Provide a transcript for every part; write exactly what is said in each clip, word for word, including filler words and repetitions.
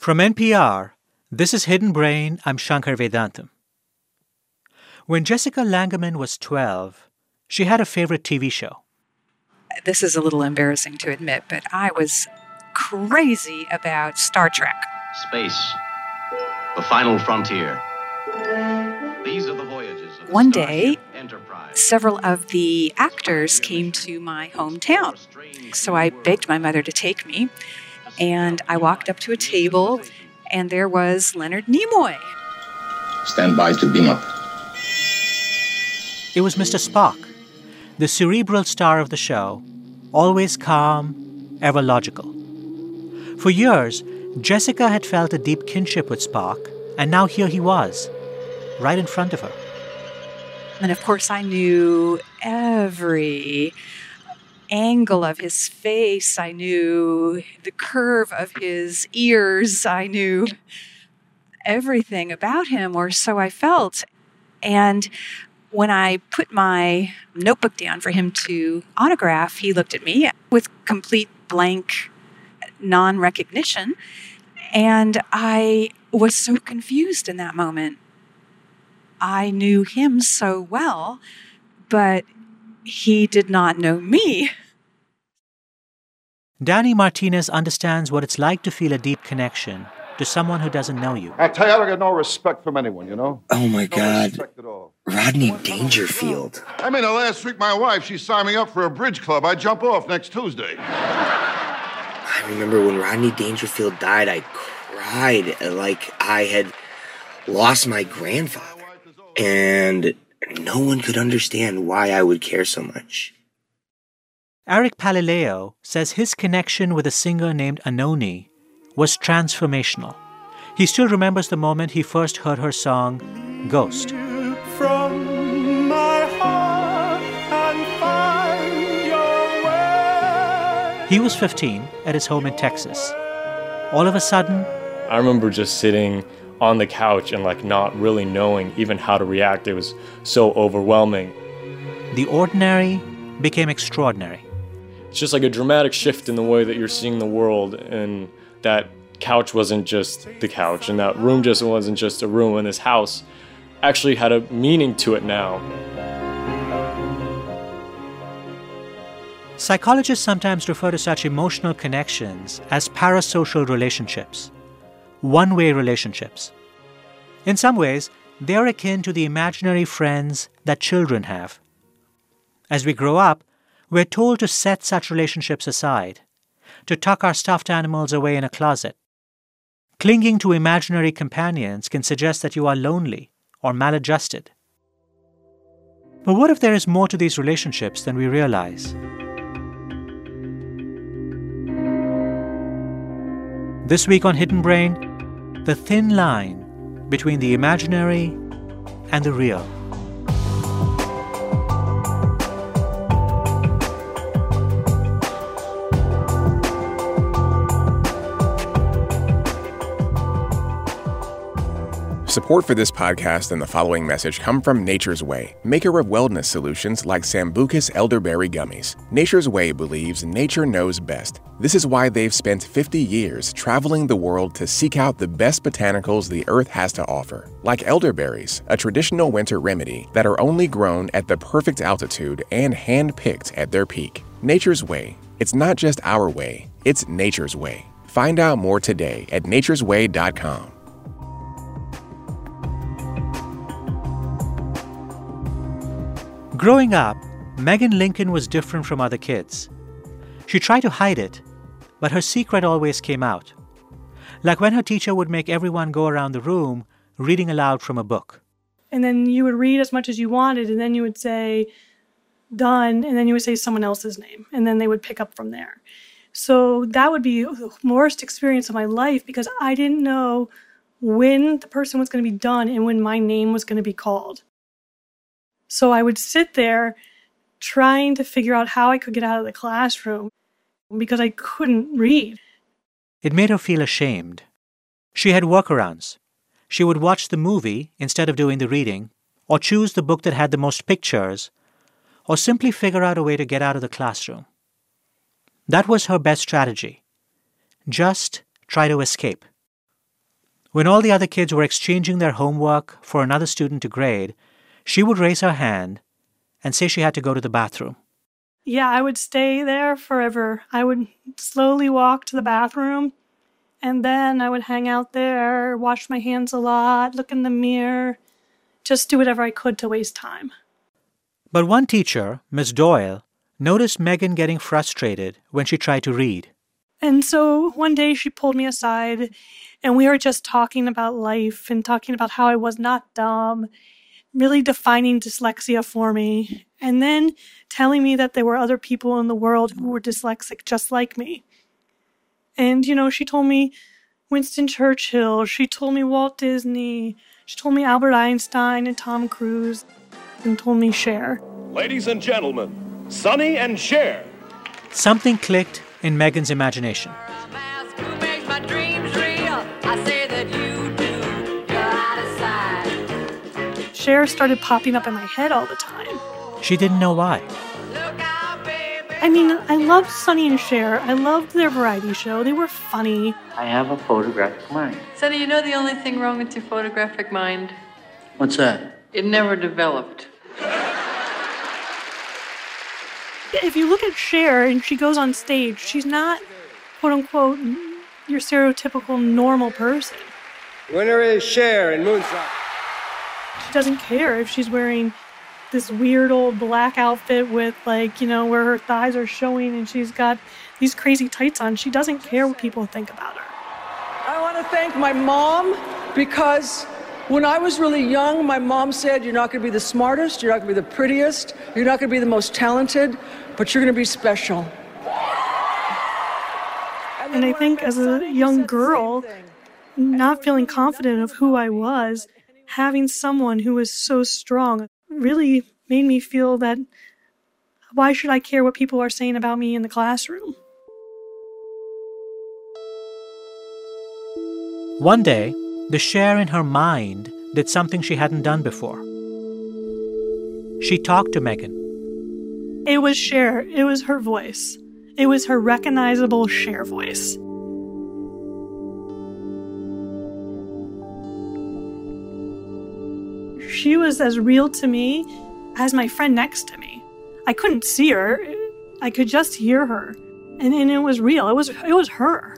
From N P R, this is Hidden Brain. I'm Shankar Vedantam. When Jessica Langerman was twelve, she had a favorite T V show. This is a little embarrassing to admit, but I was crazy about Star Trek. Space, the final frontier. These are the voyages of the One day, Starship Enterprise. Several of the actors came to my hometown. So I begged my mother to take me, and I walked up to a table, and there was Leonard Nimoy. Stand by to beam up. It was Mister Spock, the cerebral star of the show, always calm, ever logical. For years, Jessica had felt a deep kinship with Spock, and now here he was, right in front of her. And of course, I knew every angle of his face. I knew the curve of his ears. I knew everything about him, or so I felt. And when I put my notebook down for him to autograph, he looked at me with complete blank non-recognition. And I was so confused in that moment. I knew him so well, but he did not know me. Danny Martinez understands what it's like to feel a deep connection to someone who doesn't know you. I tell you, I don't get no respect from anyone, you know? Oh, my no God. respect at all. Rodney Dangerfield. I mean, last week my wife, she signed me up for a bridge club. I jump off next Tuesday. I remember when Rodney Dangerfield died, I cried like I had lost my grandfather. And no one could understand why I would care so much. Eric Palileo says his connection with a singer named Anoni was transformational. He still remembers the moment he first heard her song, Ghost. From my heart and find your way. He was fifteen at his home in Texas. All of a sudden, I remember just sitting on the couch and like not really knowing even how to react. It was so overwhelming. The ordinary became extraordinary. It's just like a dramatic shift in the way that you're seeing the world, and that couch wasn't just the couch, and that room just wasn't just a room, and this house actually had a meaning to it now. Psychologists sometimes refer to such emotional connections as parasocial relationships, one-way relationships. In some ways, they are akin to the imaginary friends that children have. As we grow up, we're told to set such relationships aside, to tuck our stuffed animals away in a closet. Clinging to imaginary companions can suggest that you are lonely or maladjusted. But what if there is more to these relationships than we realize? This week on Hidden Brain, the thin line between the imaginary and the real. Support for this podcast and the following message come from Nature's Way, maker of wellness solutions like Sambucus elderberry gummies. Nature's Way believes nature knows best. This is why they've spent fifty years traveling the world to seek out the best botanicals the earth has to offer, like elderberries, a traditional winter remedy that are only grown at the perfect altitude and hand-picked at their peak. Nature's Way. It's not just our way, it's Nature's Way. Find out more today at nature's way dot com. Growing up, Megan Lincoln was different from other kids. She tried to hide it, but her secret always came out. Like when her teacher would make everyone go around the room reading aloud from a book. And then you would read as much as you wanted, and then you would say, done, and then you would say someone else's name, and then they would pick up from there. So that would be the worst experience of my life because I didn't know when the person was going to be done and when my name was going to be called. So I would sit there trying to figure out how I could get out of the classroom because I couldn't read. It made her feel ashamed. She had workarounds. She would watch the movie instead of doing the reading, or choose the book that had the most pictures, or simply figure out a way to get out of the classroom. That was her best strategy. Just try to escape. When all the other kids were exchanging their homework for another student to grade, she would raise her hand and say she had to go to the bathroom. Yeah, I would stay there forever. I would slowly walk to the bathroom, and then I would hang out there, wash my hands a lot, look in the mirror, just do whatever I could to waste time. But one teacher, Miss Doyle, noticed Megan getting frustrated when she tried to read. And so one day she pulled me aside, and we were just talking about life and talking about how I was not dumb, really defining dyslexia for me, and then telling me that there were other people in the world who were dyslexic just like me. And, you know, she told me Winston Churchill, she told me Walt Disney, she told me Albert Einstein and Tom Cruise, and told me Cher. Ladies and gentlemen, Sonny and Cher. Something clicked in Megan's imagination. Cher started popping up in my head all the time. She didn't know why. I mean, I loved Sonny and Cher. I loved their variety show. They were funny. I have a photographic mind. Sonny, you know the only thing wrong with your photographic mind? What's that? It never developed. If you look at Cher and she goes on stage, she's not, quote unquote, your stereotypical normal person. Winner is Cher in Moonshot. She doesn't care if she's wearing this weird old black outfit with, like, you know, where her thighs are showing and she's got these crazy tights on. She doesn't care what people think about her. I want to thank my mom because when I was really young, my mom said, you're not going to be the smartest, you're not going to be the prettiest, you're not going to be the most talented, but you're going to be special. And, and I think as a young girl, not feeling confident of who I was, having someone who was so strong really made me feel that why should I care what people are saying about me in the classroom? One day, the Cher in her mind did something she hadn't done before. She talked to Megan. It was Cher. It was her voice. It was her recognizable Cher voice. She was as real to me as my friend next to me. I couldn't see her. I could just hear her. And, and it was real. It was, it was her.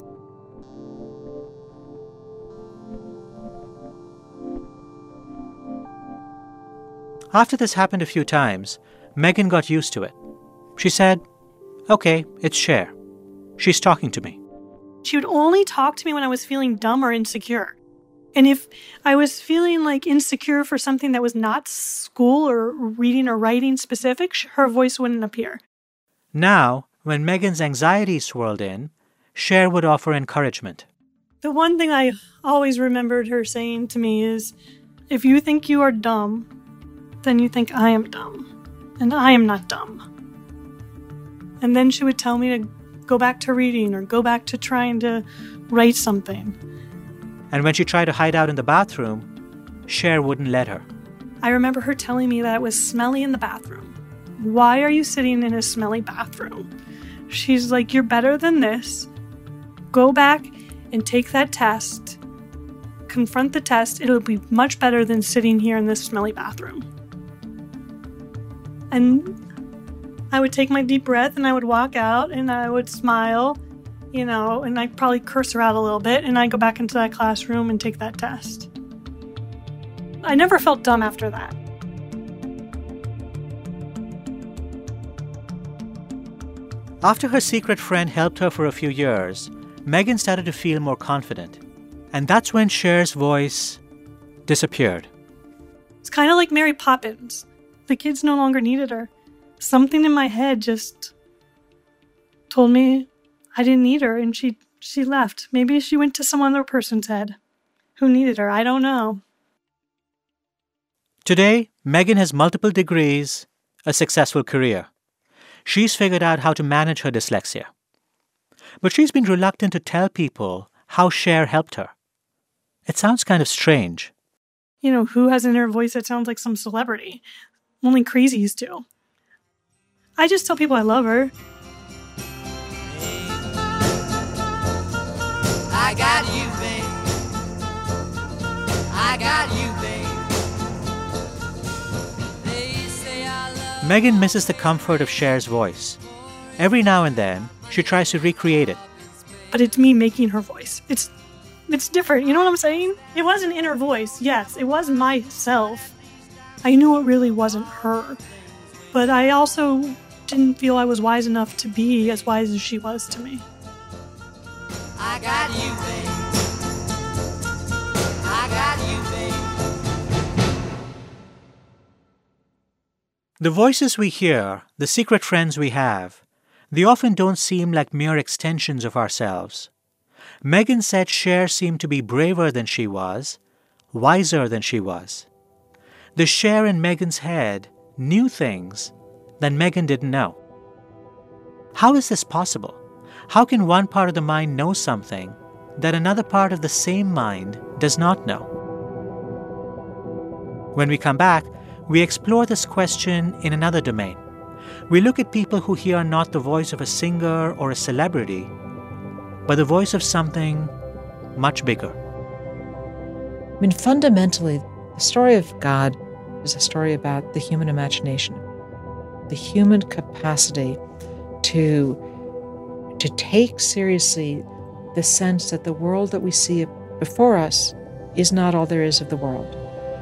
After this happened a few times, Megan got used to it. She said, okay, it's Cher. She's talking to me. She would only talk to me when I was feeling dumb or insecure. And if I was feeling like insecure for something that was not school or reading or writing specific, her voice wouldn't appear. Now, when Megan's anxiety swirled in, Cher would offer encouragement. The one thing I always remembered her saying to me is, if you think you are dumb, then you think I am dumb. And I am not dumb. And then she would tell me to go back to reading or go back to trying to write something. And when she tried to hide out in the bathroom, Cher wouldn't let her. I remember her telling me that it was smelly in the bathroom. Why are you sitting in a smelly bathroom? She's like, you're better than this. Go back and take that test. Confront the test. It'll be much better than sitting here in this smelly bathroom. And I would take my deep breath and I would walk out and I would smile. You know, and I'd probably curse her out a little bit, and I'd go back into that classroom and take that test. I never felt dumb after that. After her secret friend helped her for a few years, Megan started to feel more confident. And that's when Cher's voice disappeared. It's kind of like Mary Poppins. The kids no longer needed her. Something in my head just told me I didn't need her, and she she left. Maybe she went to some other person's head who needed her. I don't know. Today, Megan has multiple degrees, a successful career. She's figured out how to manage her dyslexia. But she's been reluctant to tell people how Cher helped her. It sounds kind of strange. You know, who has in her voice that sounds like some celebrity? Only crazies do. I just tell people I love her. I got you, babe. Megan misses the comfort of Cher's voice. Every now and then, she tries to recreate it. But it's me making her voice. It's it's different. You know what I'm saying? It was an inner voice. Yes, it was myself. I knew it really wasn't her. But I also didn't feel I was wise enough to be as wise as she was to me. I got you, babe. I got you, babe. The voices we hear, the secret friends we have, they often don't seem like mere extensions of ourselves. Megan said Cher seemed to be braver than she was, wiser than she was. The Cher in Megan's head knew things that Megan didn't know. How is this possible? How can one part of the mind know something that another part of the same mind does not know? When we come back, we explore this question in another domain. We look at people who hear not the voice of a singer or a celebrity, but the voice of something much bigger. I mean, fundamentally, the story of God is a story about the human imagination, the human capacity to, to take seriously the sense that the world that we see before us is not all there is of the world.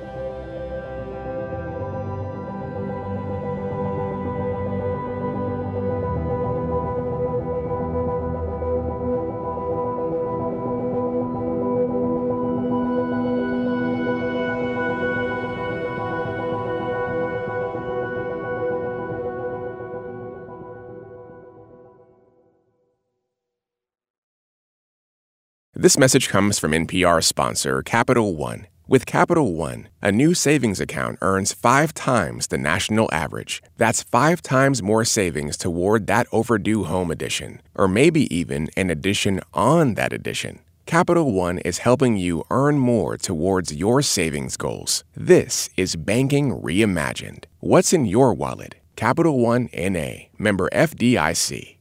This message comes from N P R sponsor Capital One. With Capital One, a new savings account earns five times the national average. That's five times more savings toward that overdue home edition, or maybe even an addition on that addition. Capital One is helping you earn more towards your savings goals. This is banking reimagined. What's in your wallet? Capital One N A, member F D I C.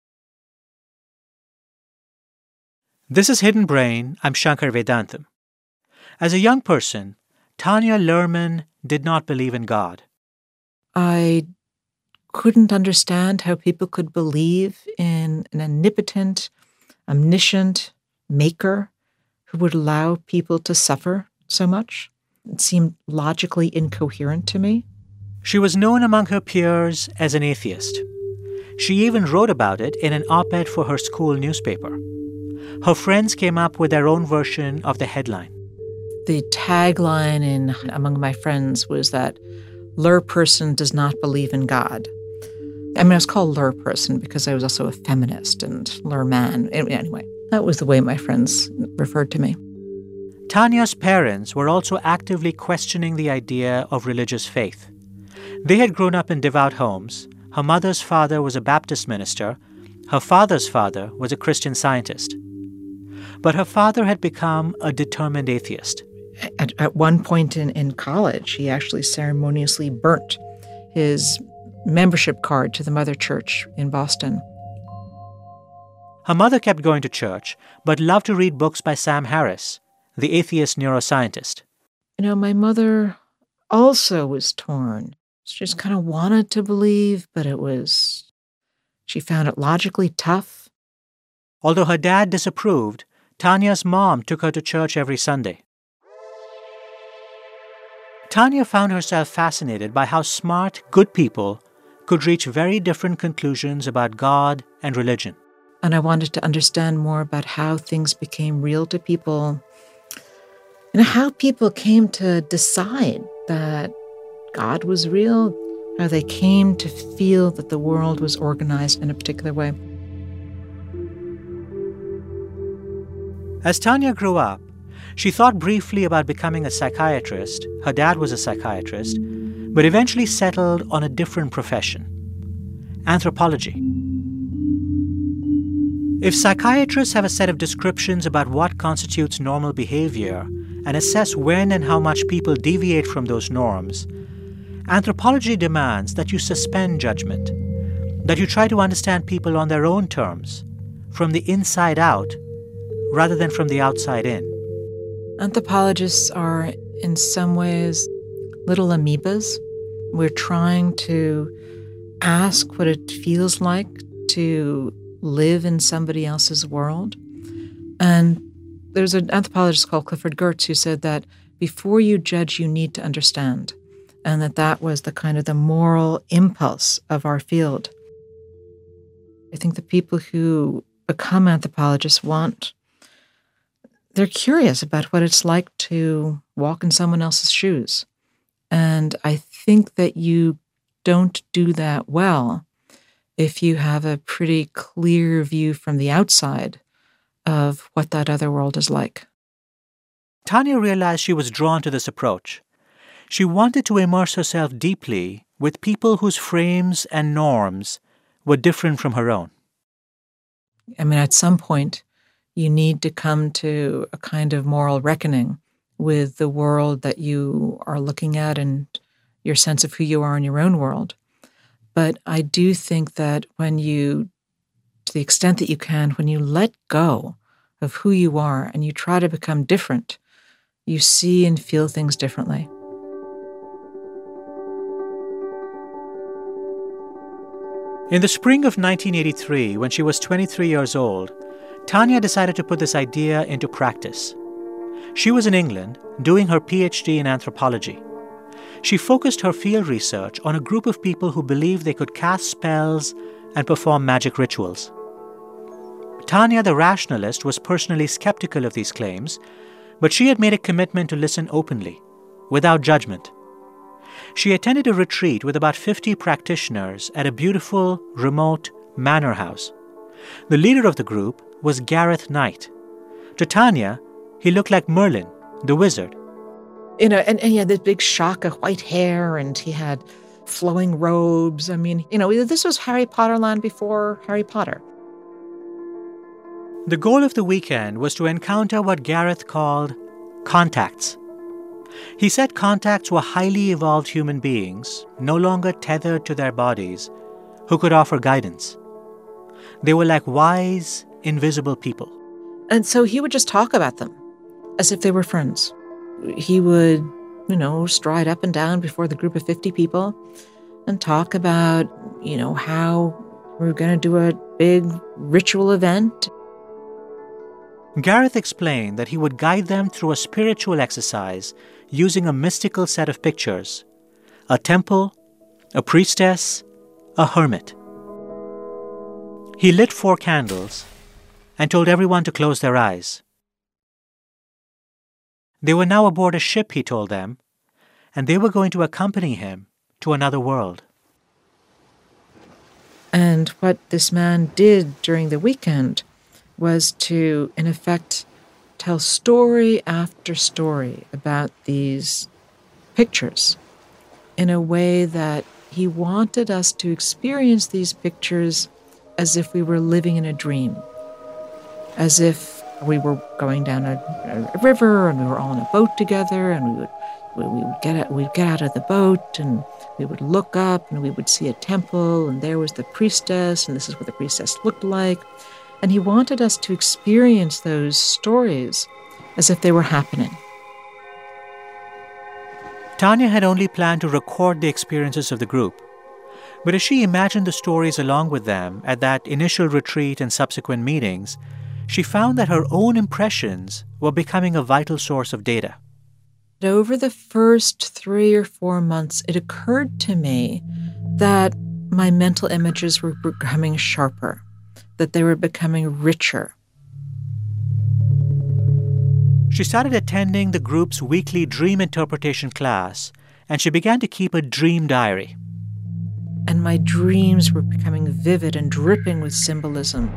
This is Hidden Brain. I'm Shankar Vedantam. As a young person, Tanya Luhrmann did not believe in God. I couldn't understand how people could believe in an omnipotent, omniscient maker who would allow people to suffer so much. It seemed logically incoherent to me. She was known among her peers as an atheist. She even wrote about it in an op-ed for her school newspaper. Her friends came up with their own version of the headline. The tagline in among my friends was that Lur person does not believe in God. I mean, I was called Lur person because I was also a feminist and Lur man. Anyway, that was the way my friends referred to me. Tanya's parents were also actively questioning the idea of religious faith. They had grown up in devout homes. Her mother's father was a Baptist minister. Her father's father was a Christian Scientist. But her father had become a determined atheist. At, at one point in, in college, he actually ceremoniously burnt his membership card to the Mother Church in Boston. Her mother kept going to church, but loved to read books by Sam Harris, the atheist neuroscientist. You know, my mother also was torn. She just kind of wanted to believe, but it was... She found it logically tough. Although her dad disapproved, Tanya's mom took her to church every Sunday. Tanya found herself fascinated by how smart, good people could reach very different conclusions about God and religion. And I wanted to understand more about how things became real to people and how people came to decide that God was real, how they came to feel that the world was organized in a particular way. As Tanya grew up, she thought briefly about becoming a psychiatrist. Her dad was a psychiatrist, but eventually settled on a different profession: anthropology. If psychiatrists have a set of descriptions about what constitutes normal behavior and assess when and how much people deviate from those norms, anthropology demands that you suspend judgment, that you try to understand people on their own terms, from the inside out, rather than from the outside in. Anthropologists are, in some ways, little amoebas. We're trying to ask what it feels like to live in somebody else's world. And there's an anthropologist called Clifford Geertz who said that before you judge, you need to understand, and that that was the kind of the moral impulse of our field. I think the people who become anthropologists want, they're curious about what it's like to walk in someone else's shoes. And I think that you don't do that well if you have a pretty clear view from the outside of what that other world is like. Tanya realized she was drawn to this approach. She wanted to immerse herself deeply with people whose frames and norms were different from her own. I mean, at some point, you need to come to a kind of moral reckoning with the world that you are looking at and your sense of who you are in your own world. But I do think that when you, to the extent that you can, when you let go of who you are and you try to become different, you see and feel things differently. In the spring of nineteen eighty-three, when she was twenty-three years old, Tanya decided to put this idea into practice. She was in England doing her P H D in anthropology. She focused her field research on a group of people who believed they could cast spells and perform magic rituals. Tanya, the rationalist, was personally skeptical of these claims, but she had made a commitment to listen openly, without judgment. She attended a retreat with about fifty practitioners at a beautiful, remote manor house. The leader of the group was Gareth Knight. To Tanya, he looked like Merlin, the wizard. You know, and, and he had this big shock of white hair, and he had flowing robes. I mean, you know, this was Harry Potter land before Harry Potter. The goal of the weekend was to encounter what Gareth called contacts. He said contacts were highly evolved human beings, no longer tethered to their bodies, who could offer guidance. They were like wise, invisible people. And so he would just talk about them as if they were friends. He would, you know, stride up and down before the group of fifty people and talk about, you know, how we're going to do a big ritual event. Gareth explained that he would guide them through a spiritual exercise using a mystical set of pictures: a temple, a priestess, a hermit. He lit four candles and told everyone to close their eyes. They were now aboard a ship, he told them, and they were going to accompany him to another world. And what this man did during the weekend was to, in effect, tell story after story about these pictures in a way that he wanted us to experience these pictures as if we were living in a dream, as if we were going down a, a river and we were all in a boat together, and we would we, we would get out, we'd get out of the boat and we would look up and we would see a temple, and there was the priestess, and this is what the priestess looked like. And he wanted us to experience those stories as if they were happening. Tanya had only planned to record the experiences of the group, but as she imagined the stories along with them at that initial retreat and subsequent meetings, she found that her own impressions were becoming a vital source of data. Over the first three or four months, it occurred to me that my mental images were becoming sharper, that they were becoming richer. She started attending the group's weekly dream interpretation class, and she began to keep a dream diary. And my dreams were becoming vivid and dripping with symbolism.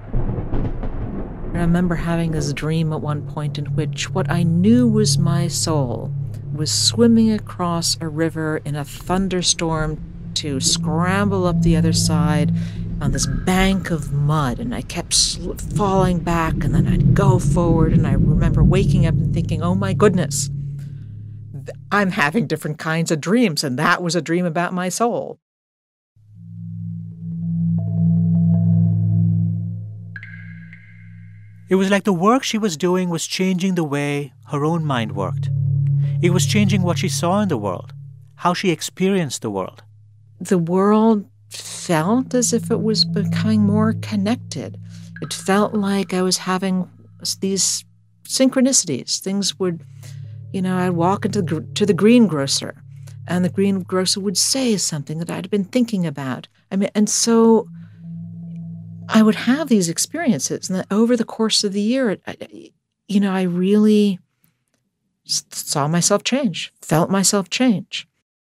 I remember having this dream at one point in which what I knew was my soul was swimming across a river in a thunderstorm to scramble up the other side on this bank of mud, and I kept sl- falling back, and then I'd go forward, and I remember waking up and thinking, oh my goodness, I'm having different kinds of dreams, and that was a dream about my soul. It was like the work she was doing was changing the way her own mind worked. It was changing what she saw in the world, how she experienced the world. The world felt as if it was becoming more connected. It felt like I was having these synchronicities. Things would, you know, I'd walk into the, to the greengrocer, and the greengrocer would say something that I'd been thinking about. I mean, and so I would have these experiences, and over the course of the year, I, you know, I really saw myself change, felt myself change.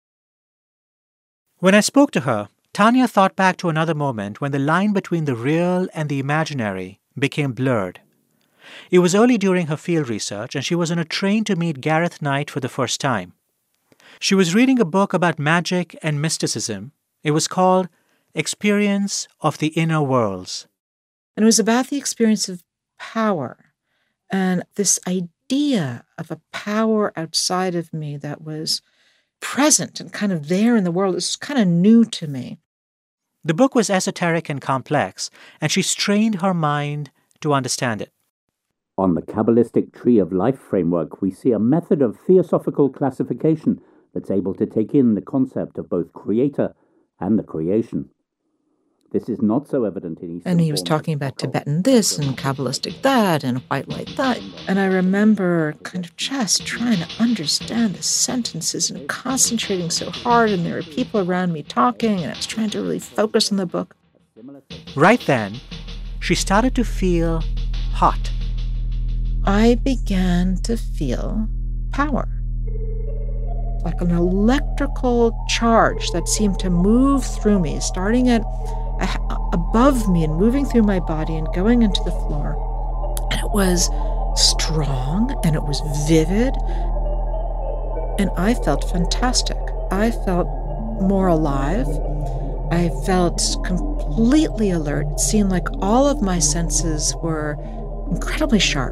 When I spoke to her, Tanya thought back to another moment when the line between the real and the imaginary became blurred. It was early during her field research, and she was on a train to meet Gareth Knight for the first time. She was reading a book about magic and mysticism. It was called Experience of the Inner Worlds. And it was about the experience of power and this idea of a power outside of me that was present and kind of there in the world. It was kind of new to me. The book was esoteric and complex, and she strained her mind to understand it. On the Kabbalistic Tree of Life framework, we see a method of theosophical classification that's able to take in the concept of both creator and the creation. This is not so evident in Eastern. And he was talking about Tibetan this and Kabbalistic that and white light that. And I remember kind of just trying to understand the sentences and concentrating so hard, and there were people around me talking, and I was trying to really focus on the book. Right then, she started to feel hot. I began to feel power. Like an electrical charge that seemed to move through me, starting at above me and moving through my body and going into the floor. And it was strong and it was vivid. And I felt fantastic. I felt more alive. I felt completely alert. It seemed like all of my senses were incredibly sharp.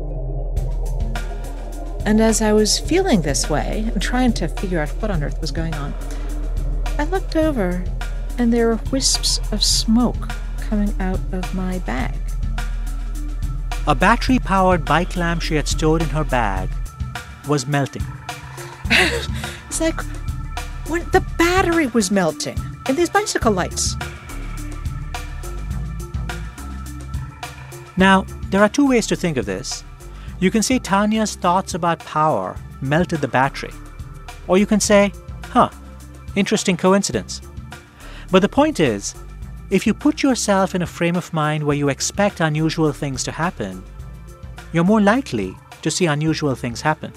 And as I was feeling this way and trying to figure out what on earth was going on, I looked over and there were wisps of smoke coming out of my bag. A battery-powered bike lamp she had stored in her bag was melting. It's like when the battery was melting in these bicycle lights. Now, there are two ways to think of this. You can say Tanya's thoughts about power melted the battery. Or you can say, huh, interesting coincidence. But the point is, if you put yourself in a frame of mind where you expect unusual things to happen, you're more likely to see unusual things happen.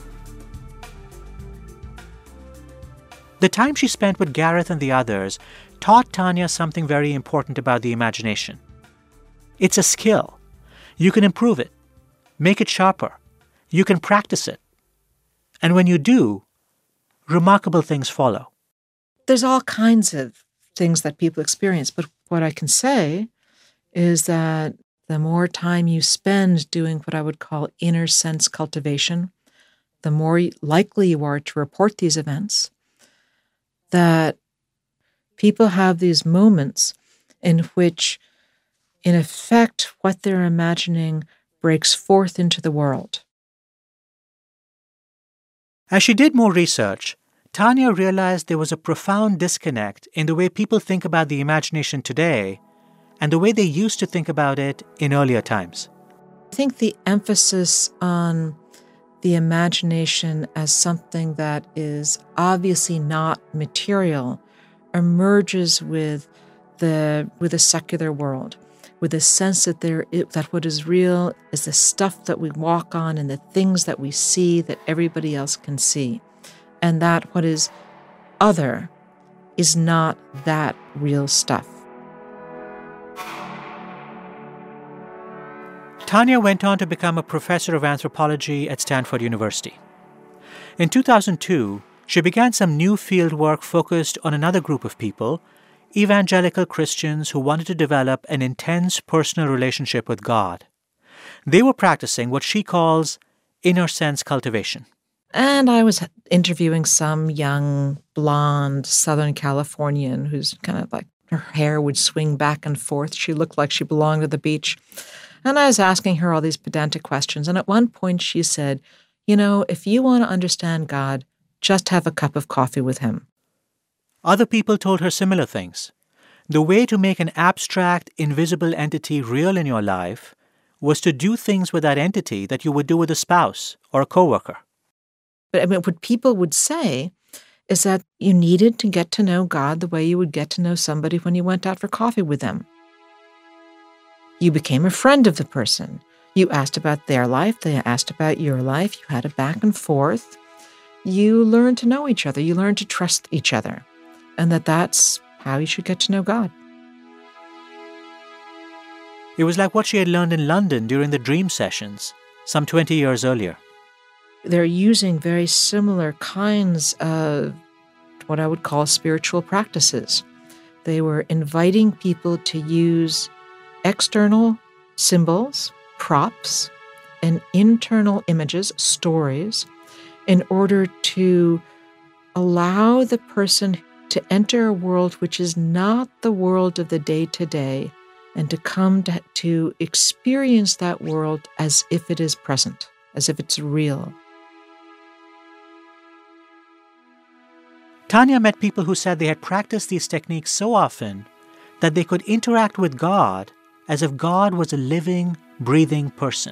The time she spent with Gareth and the others taught Tanya something very important about the imagination. It's a skill. You can improve it, make it sharper. You can practice it. And when you do, remarkable things follow. There's all kinds of things that people experience, but what I can say is that the more time you spend doing what I would call inner sense cultivation, the more likely you are to report these events, that people have these moments in which, in effect, what they're imagining breaks forth into the world. As she did more research, Tanya realized there was a profound disconnect in the way people think about the imagination today and the way they used to think about it in earlier times. I think the emphasis on the imagination as something that is obviously not material emerges with the with the secular world, with the sense that there that what is real is the stuff that we walk on and the things that we see that everybody else can see, and that what is other is not that real stuff. Tanya went on to become a professor of anthropology at Stanford University. In two thousand two, she began some new field work focused on another group of people, evangelical Christians who wanted to develop an intense personal relationship with God. They were practicing what she calls inner sense cultivation. And I was interviewing some young, blonde Southern Californian who's kind of like, her hair would swing back and forth. She looked like she belonged to the beach. And I was asking her all these pedantic questions. And at one point she said, you know, if you want to understand God, just have a cup of coffee with him. Other people told her similar things. The way to make an abstract, invisible entity real in your life was to do things with that entity that you would do with a spouse or a coworker. But I mean, what people would say is that you needed to get to know God the way you would get to know somebody when you went out for coffee with them. You became a friend of the person. You asked about their life, they asked about your life, you had a back and forth. You learned to know each other, you learned to trust each other, and that that's how you should get to know God. It was like what she had learned in London during the dream sessions, some twenty years earlier. They're using very similar kinds of what I would call spiritual practices. They were inviting people to use external symbols, props, and internal images, stories, in order to allow the person to enter a world which is not the world of the day-to-day, and to come to, to experience that world as if it is present, as if it's real. Tanya met people who said they had practiced these techniques so often that they could interact with God as if God was a living, breathing person.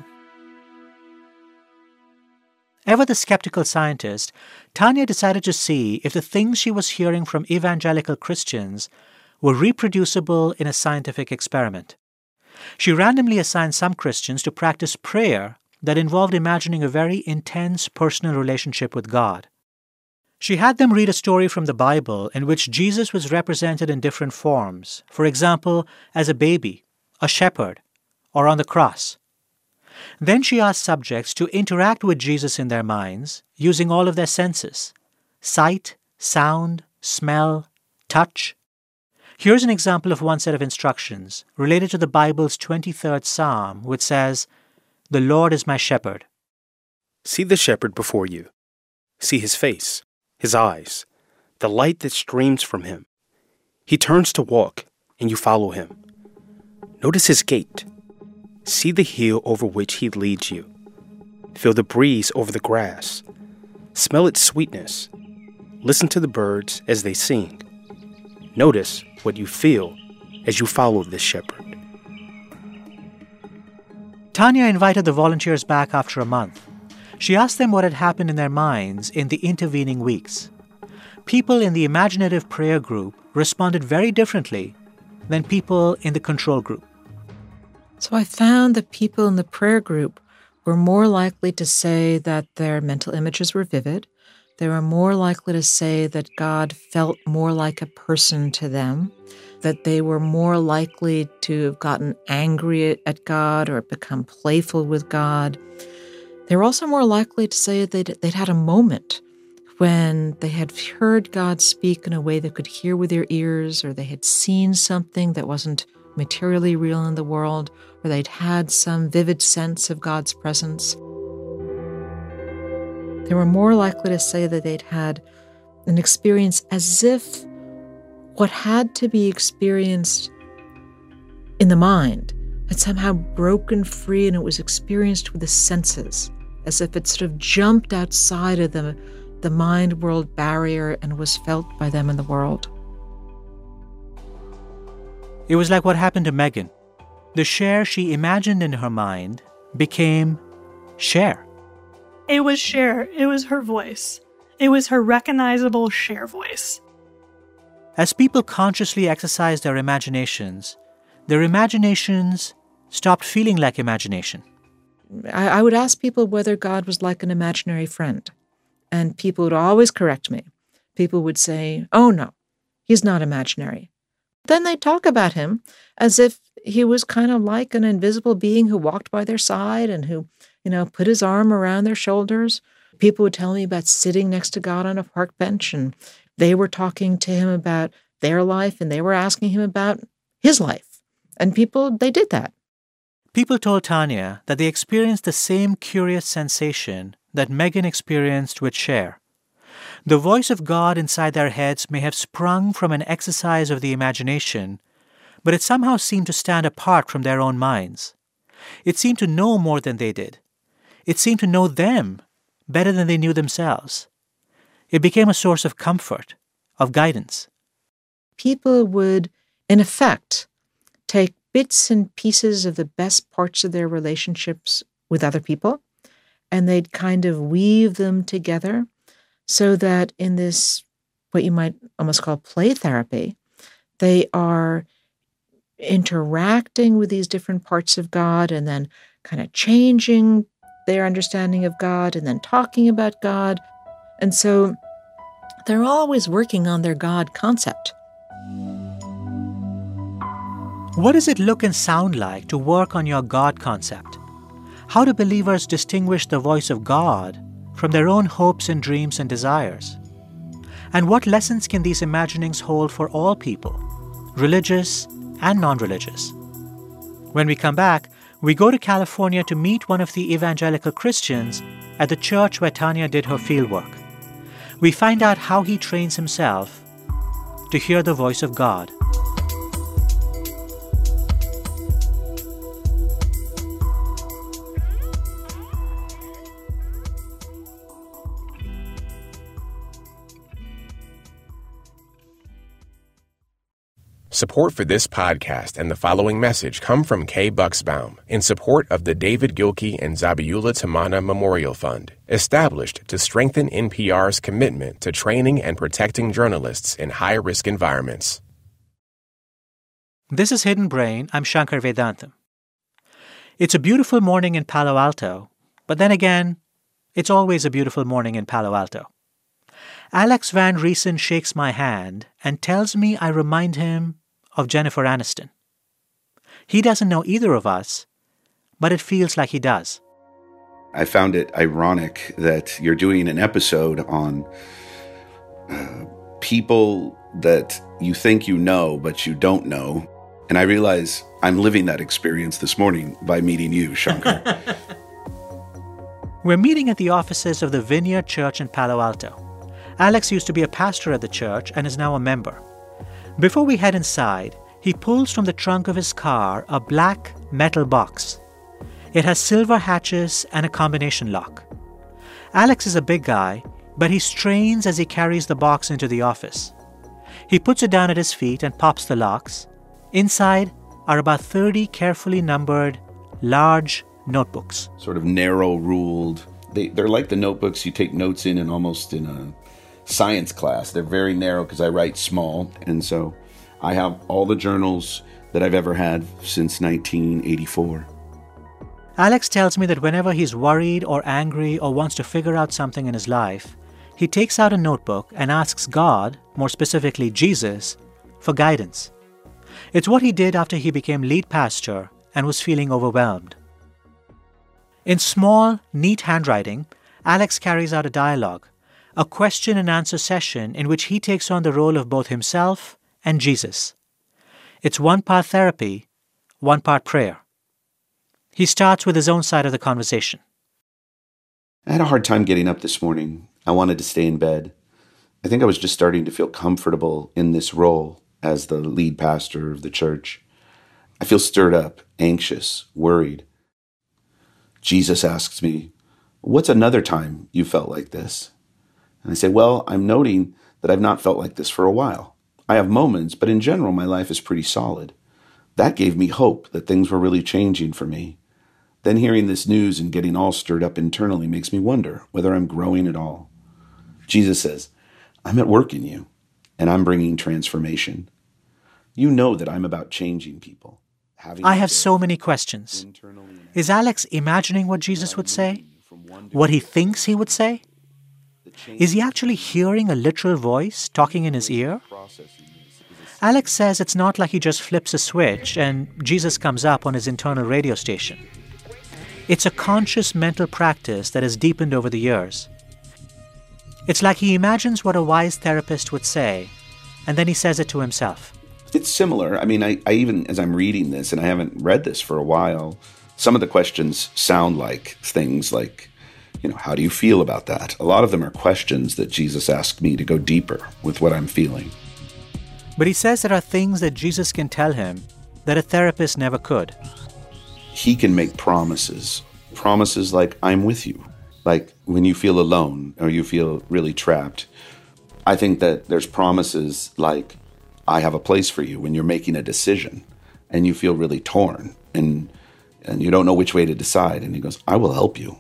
Ever the skeptical scientist, Tanya decided to see if the things she was hearing from evangelical Christians were reproducible in a scientific experiment. She randomly assigned some Christians to practice prayer that involved imagining a very intense personal relationship with God. She had them read a story from the Bible in which Jesus was represented in different forms, for example, as a baby, a shepherd, or on the cross. Then she asked subjects to interact with Jesus in their minds using all of their senses: sight, sound, smell, touch. Here's an example of one set of instructions related to the Bible's twenty-third Psalm, which says, "The Lord is my shepherd." See the shepherd before you. See his face, his eyes, the light that streams from him. He turns to walk, and you follow him. Notice his gait. See the hill over which he leads you. Feel the breeze over the grass. Smell its sweetness. Listen to the birds as they sing. Notice what you feel as you follow this shepherd. Tanya invited the volunteers back after a month. She asked them what had happened in their minds in the intervening weeks. People in the imaginative prayer group responded very differently than people in the control group. So I found that people in the prayer group were more likely to say that their mental images were vivid. They were more likely to say that God felt more like a person to them, that they were more likely to have gotten angry at God or become playful with God. They were also more likely to say that they'd, they'd had a moment when they had heard God speak in a way they could hear with their ears, or they had seen something that wasn't materially real in the world, or they'd had some vivid sense of God's presence. They were more likely to say that they'd had an experience as if what had to be experienced in the mind had somehow broken free and it was experienced with the senses, as if it sort of jumped outside of the, the mind-world barrier and was felt by them in the world. It was like what happened to Megan. The Cher she imagined in her mind became Cher. It was Cher. It was her voice. It was her recognizable Cher voice. As people consciously exercised their imaginations, their imaginations stopped feeling like imagination. I, I would ask people whether God was like an imaginary friend, and people would always correct me. People would say, "Oh no, he's not imaginary." Then they'd talk about him as if he was kind of like an invisible being who walked by their side and who, you know, put his arm around their shoulders. People would tell me about sitting next to God on a park bench, and they were talking to him about their life, and they were asking him about his life. And people, they did that. People told Tanya that they experienced the same curious sensation that Megan experienced with Cher. The voice of God inside their heads may have sprung from an exercise of the imagination, but it somehow seemed to stand apart from their own minds. It seemed to know more than they did. It seemed to know them better than they knew themselves. It became a source of comfort, of guidance, people would, in effect, take bits and pieces of the best parts of their relationships with other people, and they'd kind of weave them together so that in this, what you might almost call play therapy, they are interacting with these different parts of God and then kind of changing their understanding of God and then talking about God. And so they're always working on their God concept. What does it look and sound like to work on your God concept? How do believers distinguish the voice of God from their own hopes and dreams and desires? And what lessons can these imaginings hold for all people, religious and non-religious? When we come back, we go to California to meet one of the evangelical Christians at the church where Tanya did her fieldwork. We find out how he trains himself to hear the voice of God. Support for this podcast and the following message come from Kay Bucksbaum in support of the David Gilkey and Zabiula Tamana Memorial Fund, established to strengthen N P R's commitment to training and protecting journalists in high-risk environments. This is Hidden Brain. I'm Shankar Vedantam. It's a beautiful morning in Palo Alto, but then again, it's always a beautiful morning in Palo Alto. Alex Van Riesen shakes my hand and tells me I remind him of Jennifer Aniston. He doesn't know either of us, but it feels like he does. I found it ironic that you're doing an episode on uh, people that you think you know, but you don't know. And I realize I'm living that experience this morning by meeting you, Shankar. We're meeting at the offices of the Vineyard Church in Palo Alto. Alex used to be a pastor at the church and is now a member. Before we head inside, he pulls from the trunk of his car a black metal box. It has silver hatches and a combination lock. Alex is a big guy, but he strains as he carries the box into the office. He puts it down at his feet and pops the locks. Inside are about thirty carefully numbered, large notebooks. Sort of narrow-ruled. They, they're like the notebooks you take notes in and almost in a science class. They're very narrow because I write small, and so I have all the journals that I've ever had since nineteen eighty-four. Alex tells me that whenever he's worried or angry or wants to figure out something in his life, he takes out a notebook and asks God, more specifically Jesus, for guidance. It's what he did after he became lead pastor and was feeling overwhelmed. In small, neat handwriting, Alex carries out a dialogue, a question and answer session in which he takes on the role of both himself and Jesus. It's one part therapy, one part prayer. He starts with his own side of the conversation. I had a hard time getting up this morning. I wanted to stay in bed. I think I was just starting to feel comfortable in this role as the lead pastor of the church. I feel stirred up, anxious, worried. Jesus asks me, "What's another time you felt like this?" And I say, well, I'm noting that I've not felt like this for a while. I have moments, but in general, my life is pretty solid. That gave me hope that things were really changing for me. Then hearing this news and getting all stirred up internally makes me wonder whether I'm growing at all. Jesus says, I'm at work in you, and I'm bringing transformation. You know that I'm about changing people. I have so many questions. Is Alex imagining what Jesus would say? What he thinks he would say? Is he actually hearing a literal voice talking in his ear? Alex says it's not like he just flips a switch and Jesus comes up on his internal radio station. It's a conscious mental practice that has deepened over the years. It's like he imagines what a wise therapist would say, and then he says it to himself. It's similar. I mean, I, I even, as I'm reading this, and I haven't read this for a while, some of the questions sound like things like, you know, how do you feel about that? A lot of them are questions that Jesus asked me to go deeper with what I'm feeling. But he says there are things that Jesus can tell him that a therapist never could. He can make promises. Promises like, I'm with you. Like when you feel alone or you feel really trapped. I think that there's promises like, I have a place for you when you're making a decision and you feel really torn and and you don't know which way to decide. And he goes, I will help you.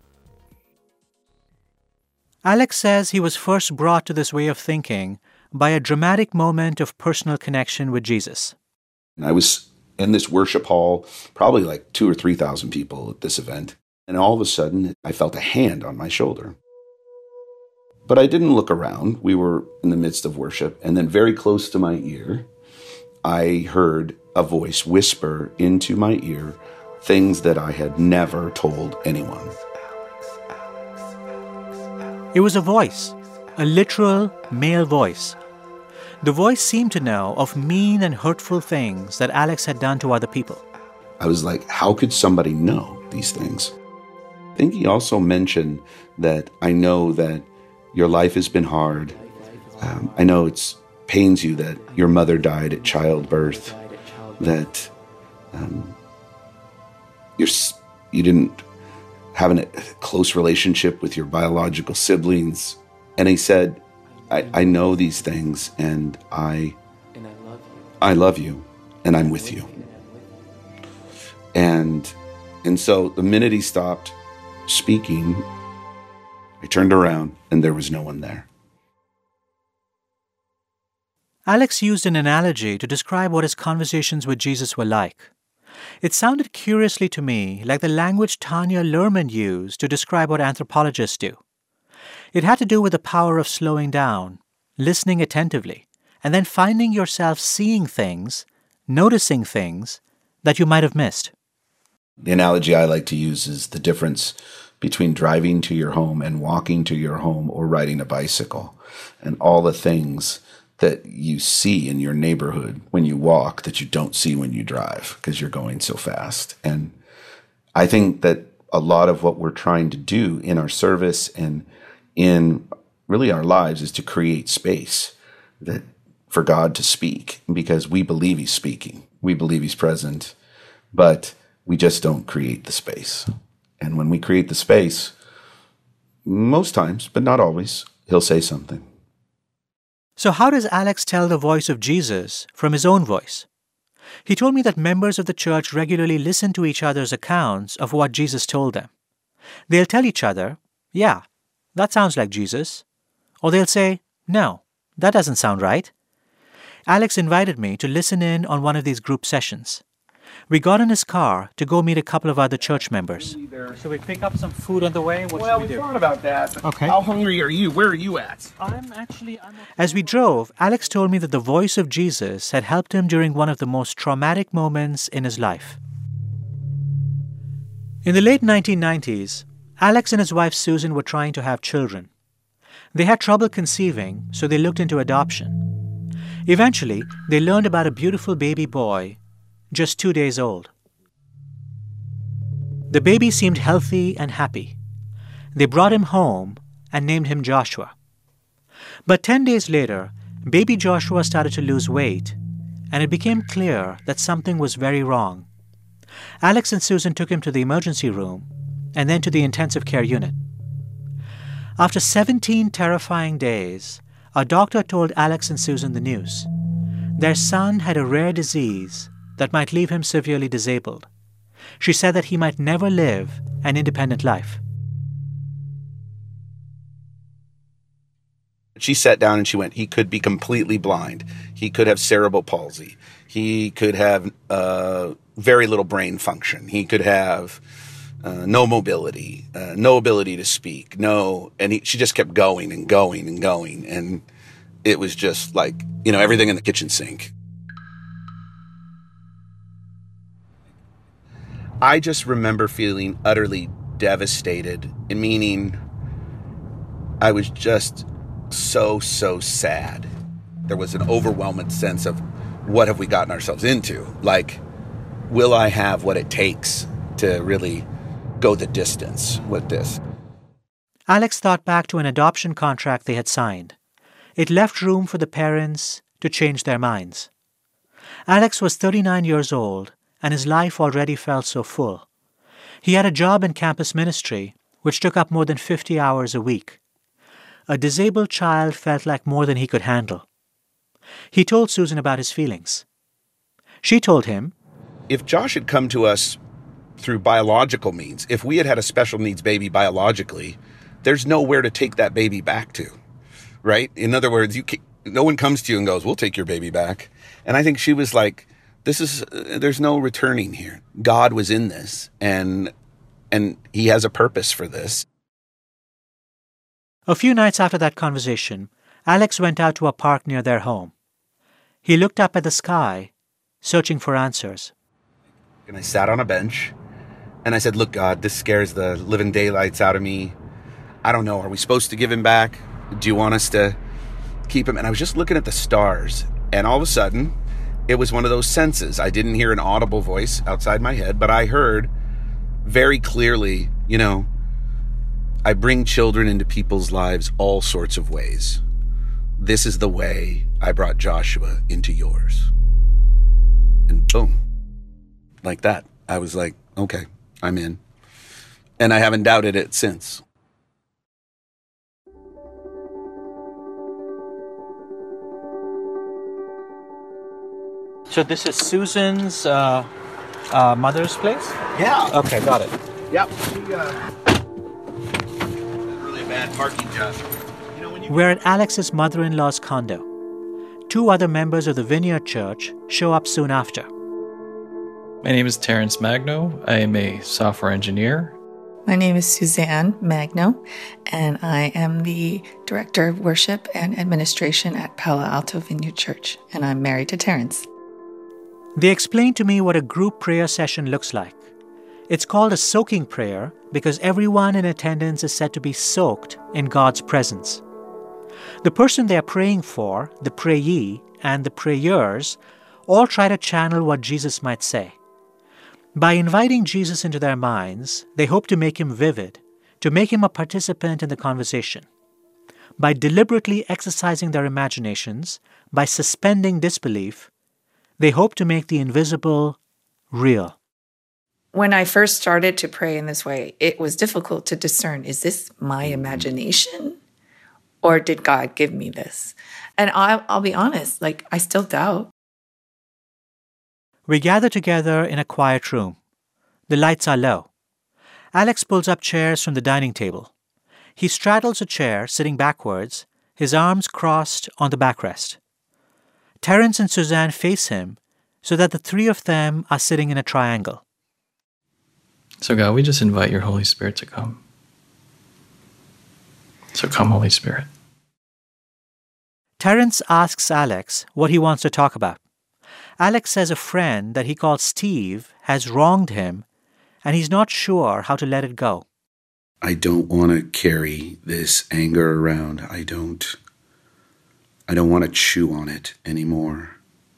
Alex says he was first brought to this way of thinking by a dramatic moment of personal connection with Jesus. And I was in this worship hall, probably like two or three thousand people at this event. And all of a sudden, I felt a hand on my shoulder. But I didn't look around. We were in the midst of worship. And then very close to my ear, I heard a voice whisper into my ear things that I had never told anyone. It was a voice, a literal male voice. The voice seemed to know of mean and hurtful things that Alex had done to other people. I was like, how could somebody know these things? I think he also mentioned that I know that your life has been hard. Um, I know it pains you that your mother died at childbirth, that um, you're, you didn't have a close relationship with your biological siblings. And he said, I, I know these things, and I, I love you, and I'm with you. And, and so the minute he stopped speaking, I turned around, and there was no one there. Alex used an analogy to describe what his conversations with Jesus were like. It sounded curiously to me like the language Tanya Luhrmann used to describe what anthropologists do. It had to do with the power of slowing down, listening attentively, and then finding yourself seeing things, noticing things that you might have missed. The analogy I like to use is the difference between driving to your home and walking to your home or riding a bicycle, and all the things that you see in your neighborhood when you walk that you don't see when you drive because you're going so fast. And I think that a lot of what we're trying to do in our service and in really our lives is to create space that for God to speak, because we believe he's speaking. We believe he's present, but we just don't create the space. And when we create the space, most times, but not always, he'll say something. So how does Alex tell the voice of Jesus from his own voice? He told me that members of the church regularly listen to each other's accounts of what Jesus told them. They'll tell each other, yeah, that sounds like Jesus. Or they'll say, no, that doesn't sound right. Alex invited me to listen in on one of these group sessions. We got in his car to go meet a couple of other church members. Should we pick up some food on the way? What well, should we we do? thought about that. But okay. How hungry are you? Where are you at? I'm actually... I'm As we drove, Alex told me that the voice of Jesus had helped him during one of the most traumatic moments in his life. In the late nineteen nineties, Alex and his wife Susan were trying to have children. They had trouble conceiving, so they looked into adoption. Eventually, they learned about a beautiful baby boy, just two days old. The baby seemed healthy and happy. They brought him home and named him Joshua. But ten days later, baby Joshua started to lose weight, and it became clear that something was very wrong. Alex and Susan took him to the emergency room and then to the intensive care unit. After seventeen terrifying days, a doctor told Alex and Susan the news. Their son had a rare disease that might leave him severely disabled. She said that he might never live an independent life. She sat down and she went, he could be completely blind. He could have cerebral palsy. He could have uh, very little brain function. He could have uh, no mobility, uh, no ability to speak, no. And he, she just kept going and going and going. And it was just like, you know, everything in the kitchen sink. I just remember feeling utterly devastated, meaning I was just so, so sad. There was an overwhelming sense of what have we gotten ourselves into? Like, will I have what it takes to really go the distance with this? Alex thought back to an adoption contract they had signed. It left room for the parents to change their minds. Alex was thirty-nine years old, and his life already felt so full. He had a job in campus ministry, which took up more than fifty hours a week. A disabled child felt like more than he could handle. He told Susan about his feelings. She told him, if Josh had come to us through biological means, if we had had a special needs baby biologically, there's nowhere to take that baby back to, right? In other words, you can, no one comes to you and goes, we'll take your baby back. And I think she was like, this is, uh, there's no returning here. God was in this, and and he has a purpose for this. A few nights after that conversation, Alex went out to a park near their home. He looked up at the sky, searching for answers. And I sat on a bench, and I said, look, God, this scares the living daylights out of me. I don't know, are we supposed to give him back? Do you want us to keep him? And I was just looking at the stars, and all of a sudden, it was one of those senses. I didn't hear an audible voice outside my head, but I heard very clearly, you know, I bring children into people's lives all sorts of ways. This is the way I brought Joshua into yours. And boom, like that. I was like, okay, I'm in. And I haven't doubted it since. So this is Susan's uh, uh, mother's place? Yeah. Okay, got it. Yep. She, uh, really a bad parking job. You know, when you... We're at Alex's mother-in-law's condo. Two other members of the Vineyard Church show up soon after. My name is Terrence Magno. I am a software engineer. My name is Suzanne Magno, and I am the Director of Worship and Administration at Palo Alto Vineyard Church, and I'm married to Terrence. They explained to me what a group prayer session looks like. It's called a soaking prayer because everyone in attendance is said to be soaked in God's presence. The person they are praying for, the prayee, and the prayers all try to channel what Jesus might say. By inviting Jesus into their minds, they hope to make him vivid, to make him a participant in the conversation. By deliberately exercising their imaginations, by suspending disbelief, they hope to make the invisible real. When I first started to pray in this way, it was difficult to discern, is this my imagination? Or did God give me this? And I'll, I'll be honest, like, I still doubt. We gather together in a quiet room. The lights are low. Alex pulls up chairs from the dining table. He straddles a chair, sitting backwards, his arms crossed on the backrest. Terrence and Suzanne face him so that the three of them are sitting in a triangle. So God, we just invite your Holy Spirit to come. So come, Holy Spirit. Terrence asks Alex what he wants to talk about. Alex says a friend that he calls Steve has wronged him, and he's not sure how to let it go. I don't want to carry this anger around. I don't... I don't want to chew on it anymore.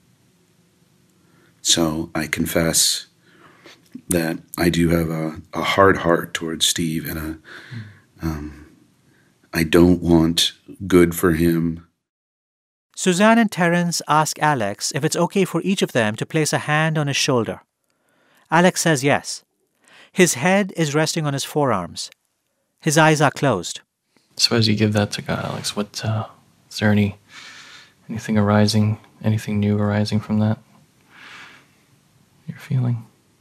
So I confess that I do have a, a hard heart towards Steve, and a, um, I don't want good for him. Suzanne and Terrence ask Alex if it's okay for each of them to place a hand on his shoulder. Alex says yes. His head is resting on his forearms. His eyes are closed. So as you give that to God, Alex, what uh, is there any anything arising, anything new arising from that? You're feeling?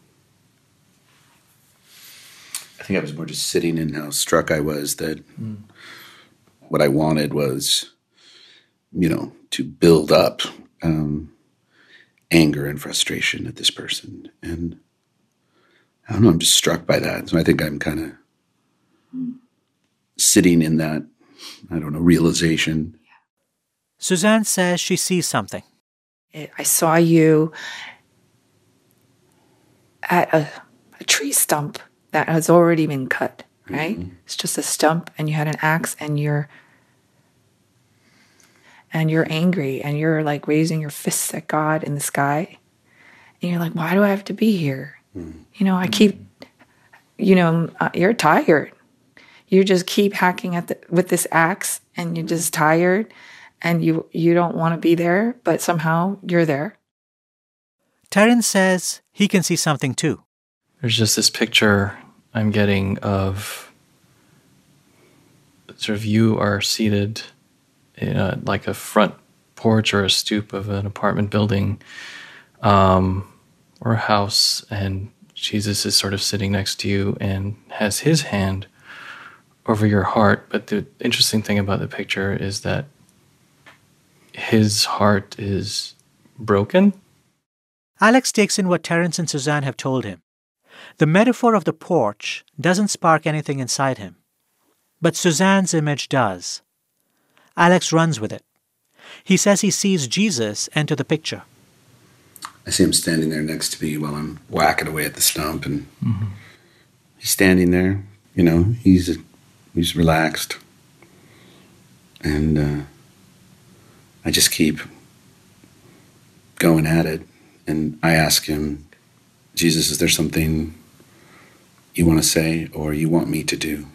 I think I was more just sitting in how struck I was that mm. what I wanted was, you know, to build up um, anger and frustration at this person. And I don't know, I'm just struck by that. So I think I'm kind of mm. sitting in that, I don't know, realization. Suzanne says she sees something. I saw you at a, a tree stump that has already been cut, right? Mm-hmm. It's just a stump, and you had an axe, and you're and you're angry, and you're like raising your fists at God in the sky, and you're like, why do I have to be here? Mm-hmm. You know, I keep, you know, uh, you're tired. You just keep hacking at the, with this axe, and you're just tired. And you, you don't want to be there, but somehow you're there. Terrence says he can see something too. There's just this picture I'm getting of sort of you are seated in a, like a front porch or a stoop of an apartment building um, or a house, and Jesus is sort of sitting next to you and has his hand over your heart. But the interesting thing about the picture is that his heart is broken. Alex takes in what Terence and Suzanne have told him. The metaphor of the porch doesn't spark anything inside him, but Suzanne's image does. Alex runs with it. He says he sees Jesus enter the picture. I see him standing there next to me while I'm whacking away at the stump, and mm-hmm. he's standing there, you know, he's he's relaxed. And uh, I just keep going at it. And I ask him, Jesus, is there something you want to say or you want me to do?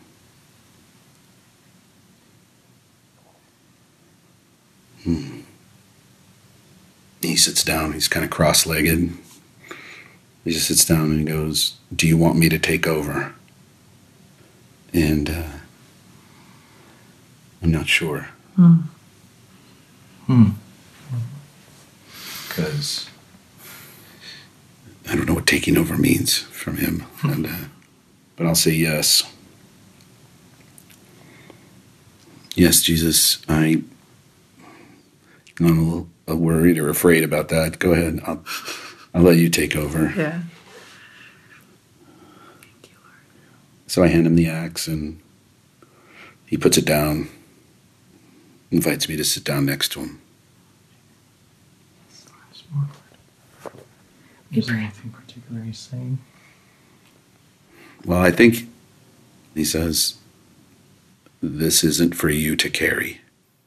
Hmm. He sits down. He's kind of cross-legged. He just sits down and he goes, do you want me to take over? And uh, I'm not sure. Hmm. Hmm. Because I don't know what taking over means from him. and uh, But I'll say yes. Yes, Jesus, I, I'm a little worried or afraid about that. Go ahead. I'll, I'll let you take over. Yeah. So I hand him the axe, and he puts it down, invites me to sit down next to him. Is there anything particular he's saying? Well, I think he says, this isn't for you to carry.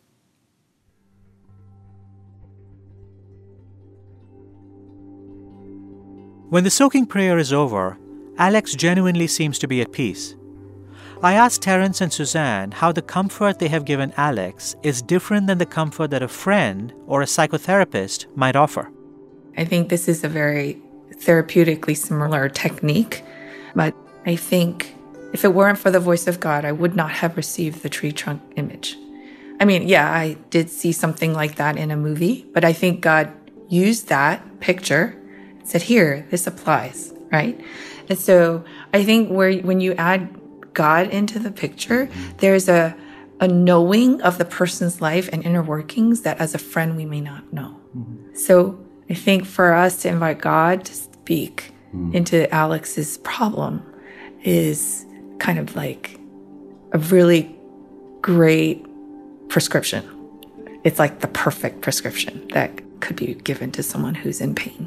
When the soaking prayer is over, Alex genuinely seems to be at peace. I asked Terence and Suzanne how the comfort they have given Alex is different than the comfort that a friend or a psychotherapist might offer. I think this is a very therapeutically similar technique, but I think if it weren't for the voice of God, I would not have received the tree trunk image. I mean, yeah, I did see something like that in a movie, but I think God used that picture and said, here, this applies, right? And so I think where when you add God into the picture, there's a, a knowing of the person's life and inner workings that as a friend we may not know. Mm-hmm. So I think for us to invite God to speak mm. into Alex's problem is kind of like a really great prescription. It's like the perfect prescription that could be given to someone who's in pain.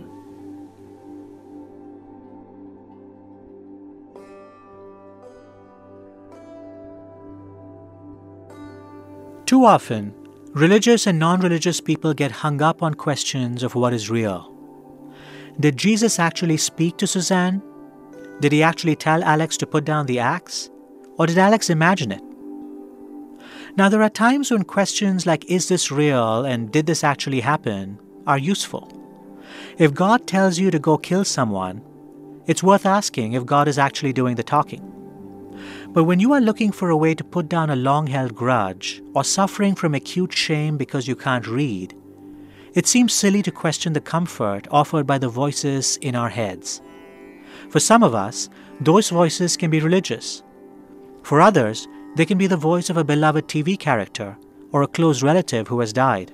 Too often, religious and non-religious people get hung up on questions of what is real. Did Jesus actually speak to Suzanne? Did he actually tell Alex to put down the axe? Or did Alex imagine it? Now, there are times when questions like, is this real and did this actually happen, are useful. If God tells you to go kill someone, it's worth asking if God is actually doing the talking. But when you are looking for a way to put down a long-held grudge or suffering from acute shame because you can't read, it seems silly to question the comfort offered by the voices in our heads. For some of us, those voices can be religious. For others, they can be the voice of a beloved T V character or a close relative who has died.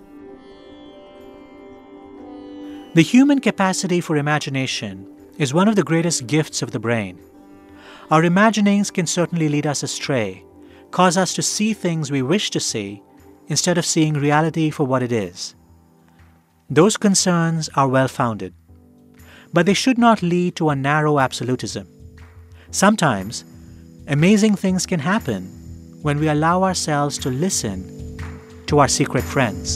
The human capacity for imagination is one of the greatest gifts of the brain. Our imaginings can certainly lead us astray, cause us to see things we wish to see instead of seeing reality for what it is. Those concerns are well-founded, but they should not lead to a narrow absolutism. Sometimes, amazing things can happen when we allow ourselves to listen to our secret friends.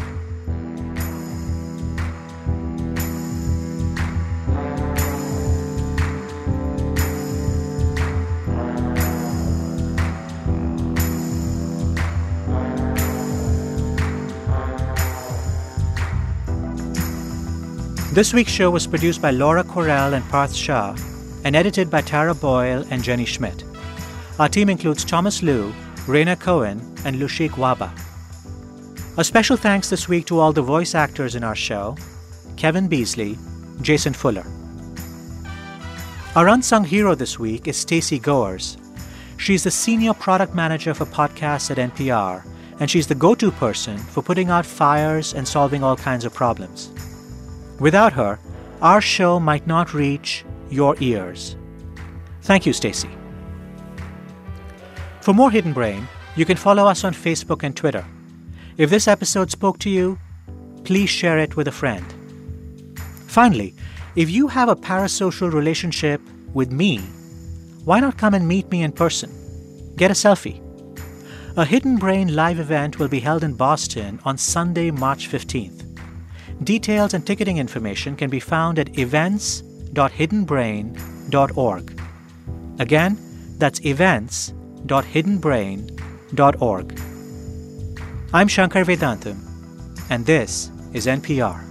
This week's show was produced by Laura Correll and Parth Shah and edited by Tara Boyle and Jenny Schmidt. Our team includes Thomas Liu, Raina Cohen, and Lushik Waba. A special thanks this week to all the voice actors in our show: Kevin Beasley, Jason Fuller. Our unsung hero this week is Stacey Goers. She's the senior product manager for podcasts at N P R, and she's the go-to person for putting out fires and solving all kinds of problems. Without her, our show might not reach your ears. Thank you, Stacey. For more Hidden Brain, you can follow us on Facebook and Twitter. If this episode spoke to you, please share it with a friend. Finally, if you have a parasocial relationship with me, why not come and meet me in person? Get a selfie. A Hidden Brain live event will be held in Boston on Sunday, March fifteenth. Details and ticketing information can be found at events dot hidden brain dot org. Again, that's events dot hidden brain dot org. I'm Shankar Vedantam, and this is N P R.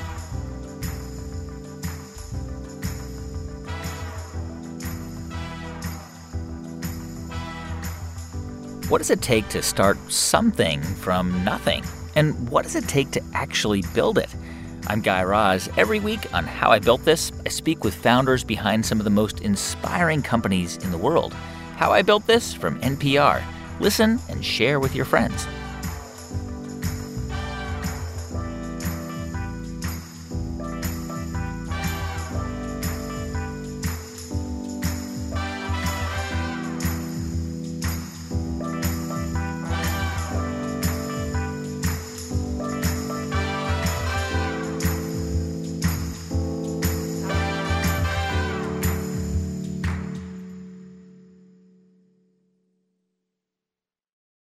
What does it take to start something from nothing? And what does it take to actually build it? I'm Guy Raz. Every week on How I Built This, I speak with founders behind some of the most inspiring companies in the world. How I Built This from N P R. Listen and share with your friends.